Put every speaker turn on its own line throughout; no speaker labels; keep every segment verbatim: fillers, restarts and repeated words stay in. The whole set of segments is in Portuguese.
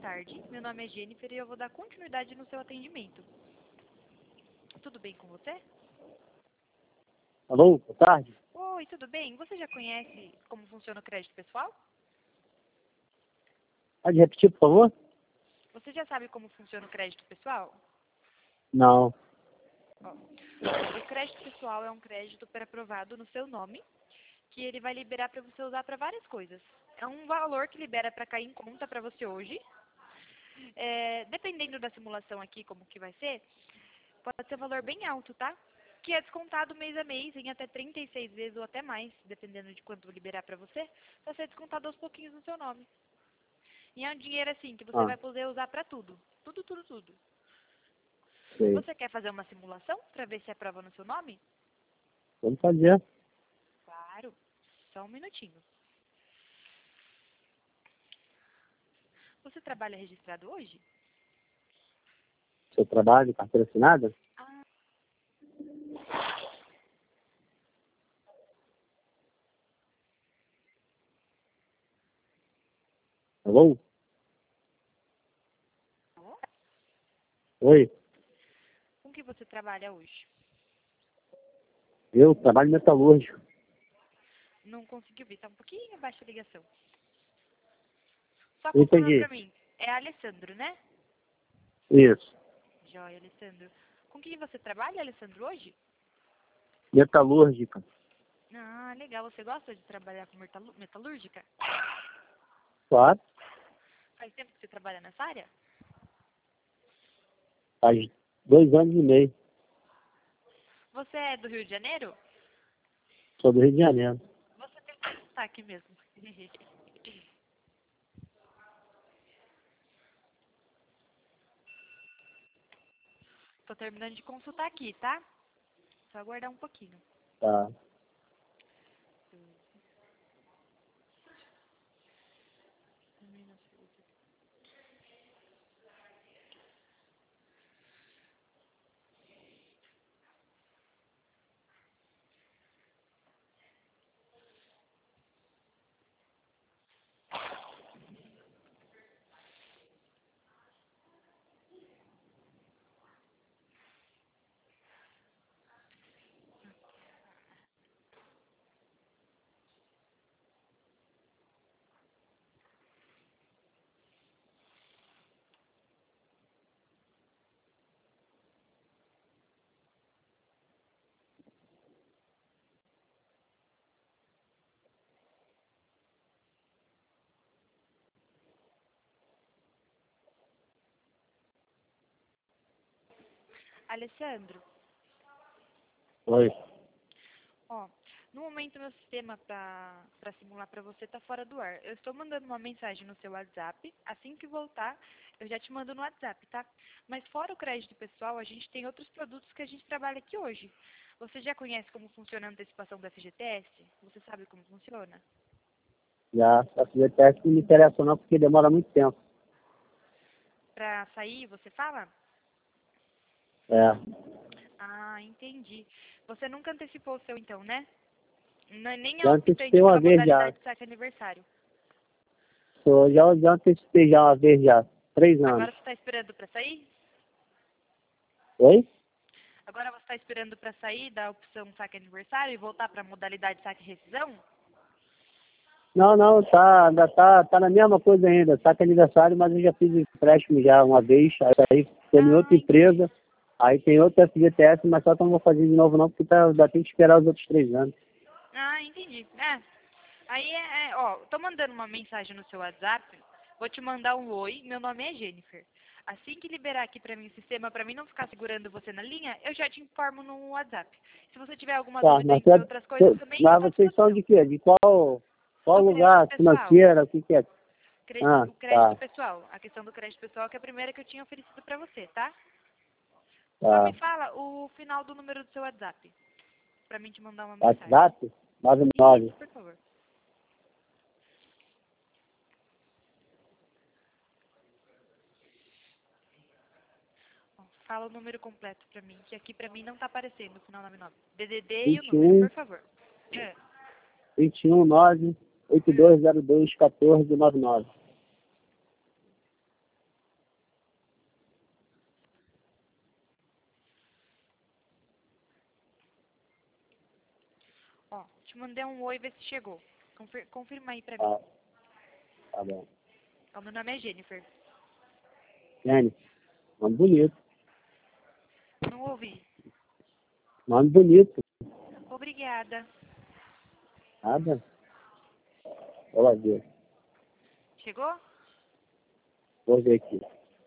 tarde. Meu nome é Jennifer e eu vou dar continuidade no seu atendimento. Tudo bem com você?
Alô, boa tarde.
Oi, tudo bem? Você já conhece como funciona o crédito pessoal?
Pode repetir, por favor?
Você já sabe como funciona o crédito pessoal?
Não.
Ó, o crédito pessoal é um crédito pré-aprovado no seu nome, que ele vai liberar para você usar para várias coisas. É um valor que libera para cair em conta para você hoje. É, dependendo da simulação aqui, como que vai ser, pode ser um valor bem alto, tá? Que é descontado mês a mês, em até trinta e seis vezes ou até mais, dependendo de quanto liberar para você, vai ser descontado aos pouquinhos no seu nome. E é um dinheiro assim que você
Ah,
vai poder usar para tudo. Tudo, tudo, tudo.
sei.
Você quer fazer uma simulação para ver se é prova no seu nome?
Vamos fazer.
Claro. Só um minutinho. Você trabalha registrado hoje?
Seu trabalho, carteira assinada?
Ah,
Alô?
alô?
Oi.
Com que você trabalha hoje?
Eu trabalho metalúrgico.
Não consegui ouvir, tá um pouquinho abaixo a ligação. Só
Não
confirma
entendi.
pra mim. É Alessandro, né?
Isso.
Joia, Alessandro. Com quem você trabalha, Alessandro, hoje?
Metalúrgica.
Ah, legal. Você gosta de trabalhar com metalu- metalúrgica?
Claro.
Faz tempo que você trabalha nessa área?
Faz dois anos e meio.
Você é do Rio de Janeiro?
Sou do Rio de Janeiro.
Você tem que estar aqui mesmo. Tô terminando de consultar aqui, tá? Só aguardar um pouquinho.
Tá.
Alessandro,
Oi.
ó, no momento meu sistema pra, pra simular pra você tá fora do ar. Eu estou mandando uma mensagem no seu WhatsApp. Assim que voltar, eu já te mando no WhatsApp, tá? Mas fora o crédito pessoal, a gente tem outros produtos que a gente trabalha aqui hoje. Você já conhece como funciona a antecipação do F G T S? Você sabe como funciona?
Já. A F G T S não me interessa não, porque demora muito tempo.
Pra sair, você fala?
É.
Ah, entendi. Você nunca antecipou o seu então, né? Não- Nem é
Já
optante
antecipei uma
pela
vez já.
modalidade de saque aniversário.
Sou, já, já antecipei já uma vez já. Três anos.
Agora você está esperando para sair?
Oi?
Agora você está esperando para sair da opção saque aniversário e voltar para a modalidade saque rescisão?
Não, não, tá, ainda tá, tá na mesma coisa ainda. Saca aniversário, mas eu já fiz empréstimo já uma vez, aí foi em
Ah,
outra
entendi.
empresa, aí tem outro F G T S, mas só que eu não vou fazer de novo não, porque tá, ainda tem que esperar os outros três anos.
Ah, entendi. É. Aí é, é, ó, tô mandando uma mensagem no seu WhatsApp. Vou te mandar um oi. Meu nome é Jennifer. Assim que liberar aqui para mim o sistema, para mim não ficar segurando você na linha, eu já te informo no WhatsApp. Se você tiver alguma
Tá,
dúvida
mas,
entre
você-
outras coisas
você-
também, eu
mas
estou à
vocês são
disposição.
de quê? De qual, qual
Do crédito
lugar?
pessoal.
Financeira? O que que é?
Crédito,
Ah,
o crédito
tá,
pessoal. A questão do crédito pessoal que é a primeira que eu tinha oferecido para você, tá? Só me
tá.
fala o final do número do seu WhatsApp, pra mim te mandar uma mensagem.
WhatsApp? nove nove.
Isso, por favor. Ó, fala o número completo pra mim, que aqui pra mim não tá aparecendo o final noventa e nove. D D D e o número,
vinte e um,
por favor. É,
vinte e um, nove, oito
é.
dois zero dois, quatorze, nove nove.
Te mandei um oi, vê se chegou. Confir- confirma aí pra mim.
Tá, tá bom.
Ó, meu nome é Jennifer.
Jenny, nome bonito.
Não ouvi.
Nome bonito.
Obrigada.
Nada? Olha ver.
Chegou?
Vou ver aqui.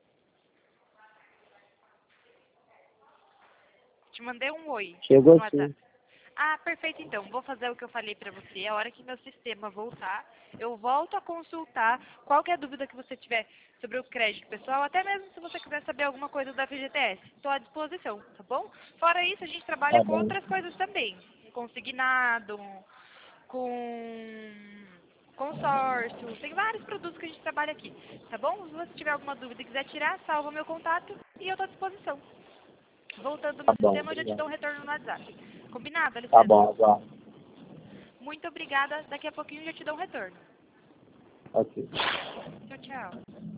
Te mandei um oi
Chegou
no WhatsApp.
sim.
Ah, perfeito então. Vou fazer o que eu falei pra você. A hora que meu sistema voltar, eu volto a consultar qualquer dúvida que você tiver sobre o crédito pessoal, até mesmo se você quiser saber alguma coisa da F G T S. Estou à disposição, tá bom? Fora isso, a gente trabalha
Tá
com
bom.
outras coisas também. Consignado, com consórcio, tem vários produtos que a gente trabalha aqui, tá bom? Se você tiver alguma dúvida e quiser tirar, salva meu contato e eu estou à disposição. Voltando
Tá
no
bom,
sistema, eu já te
obrigado.
dou um retorno no WhatsApp. Combinado,
Tá
Alessandro?
bom, agora.
Muito obrigada. Daqui a pouquinho eu já te dou um retorno.
Ok.
Tchau, tchau.